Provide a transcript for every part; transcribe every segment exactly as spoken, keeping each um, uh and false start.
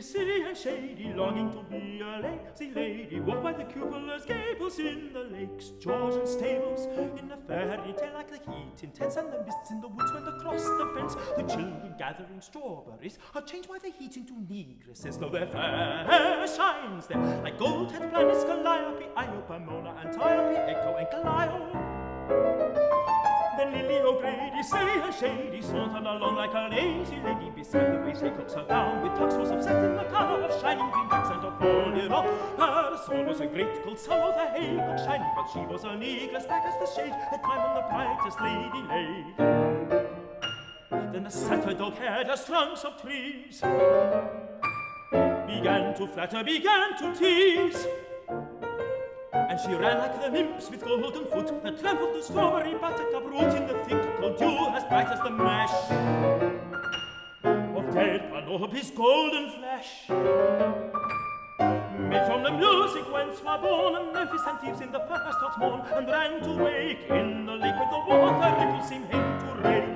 silly and shady, longing to be a lazy lady, walk by the cupolas, gables in the lakes, Georgian stables, in a fairy tale like the heat intense and the mists in the woods when across the fence the children gathering strawberries are changed by the heat into negresses, though their fair hair shines there like gold-head planets, Calliope, Io, Pomona, Antiope, Echo, and Calliope. Then Lily O'Grady, silly and shady, sauntered along like a lazy lady beside the way she cooks her gown with tuxedos of satin, the colour of shining green ducks and of foliage. Her soul was a great gold swallow, the haycock shining, but she was a negress, black as the shade that time on the brightest lady laid. Then the satyr dog-haired as trunks of trees began to flatter, began to tease. And she ran like the nymphs with golden foot that trampled the strawberry buttercup root in the thick cold dew as bright as the mesh of dead Panope's golden flesh. Made from the music whence were born and Memphis and Thebes in the first hot morn, and ran to wake in the lake with the water ripples seem him to rake.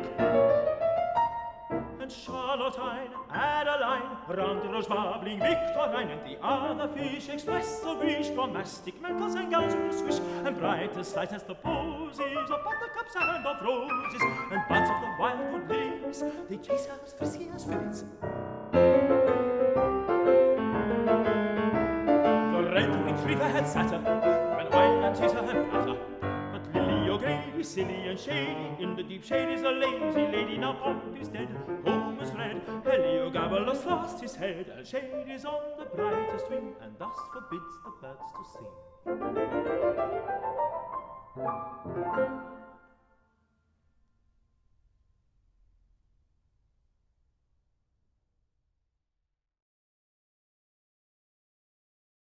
And Charlottine, Adeline, round the rose bubbling Victorine, and the other fish express the wish from mastic mantles and gowns with a swish, and bright as light as the posies of buttercups and of roses, and buds of the wildwood lilies, they chase us frisky as fillies. The red retriever had satyr, and wine and teaser and flatter, but Lily O'Grady, silly and shady, in the deep shade is a lazy lady. Now Pomp is dead, home is red, Heliogabalus lost his head, and shade is on the brightest wing, and thus forbids the birds to sing.